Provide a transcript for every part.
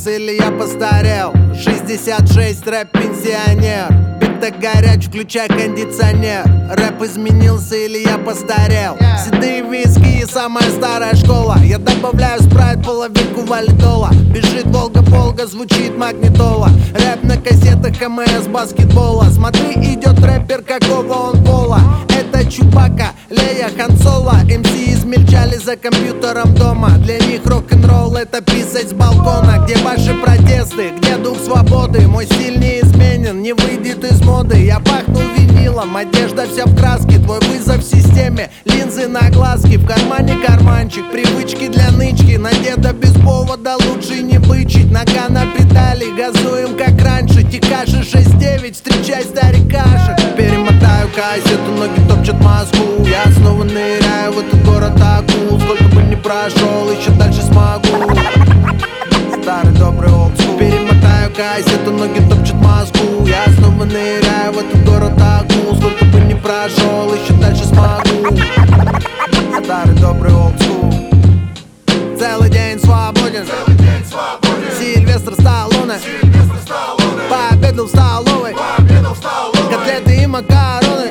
изменился или я постарел? 66, рэп-пенсионер. Бит так горяч, включай кондиционер. Рэп изменился или я постарел? Седые виски и самая старая школа. Я добавляю спрайт, половинку валидола. Бежит Волга-Волга, звучит магнитола. Рэп на кассетах КМС баскетбола. Смотри, идет рэпер, какого он пола. Это Чубака, Лея, Хан Соло. МС измельчали за компьютером дома. Для них рок-н-ролл это писать с балкона. Где ваши протесты, где дух свободы? Мой стиль неизменен, не выйдет из моды. Я пахну винилом, одежда вся в краске. Твой вызов системе, линзы на глазки. В кармане карманчик, привычки для нычки. На деда без повода лучше не бычить. Нога на педали, газуем как раньше. Тикаши 6-9, встречай старикашек. Перемотаю кассету, ноги топчут Москву. Я снова ныряю в этот город акул. Сколько бы ни прошел, еще дальше смогу. Старый добрый олдскул. Перемотаю кассету, ноги топчут Москву. Я снова ныряю в этот город акул. Сколько бы ни прошел, еще дальше смогу. Старый добрый олдскул. Целый день свободен. Сильвестр Сталлоне пообедал в столовой. Котлеты и макароны.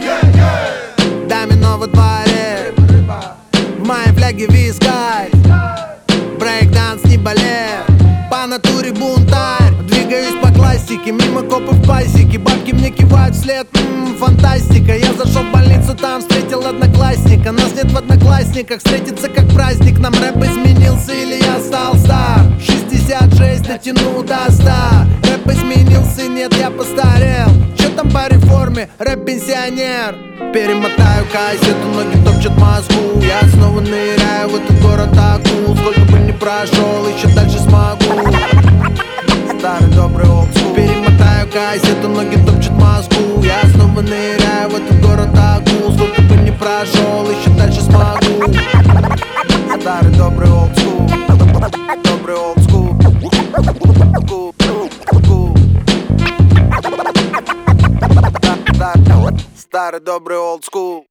Домино во дворе. В моей фляге вискарь. Брейкданс не балет. По натуре бунтарь. Двигаюсь по классике, мимо копов пасеки. Бабки мне кивают вслед, фантастика. Я зашел в больницу, там встретил одноклассника. Нас нет в одноклассниках, встретиться как праздник. Нам рэп изменился или я стал стар? 66 натяну до 100. Рэп изменился, нет, я постарел. Чё там по реформе? Рэп-пенсионер. Перемотаю кассету, ноги топчут Москву. Я снова ныряю в этот город акул. Сколько бы ни прошел, еще дальше смогу. Старый добрый олдскул. Перемотаю кассету, ноги топчут Москву. Я снова ныряю в этот город акул. Сколько бы ни прошел, еще дальше смогу. Старый добрый олдскул. Добрый олдскул. Старый добрый олдскул.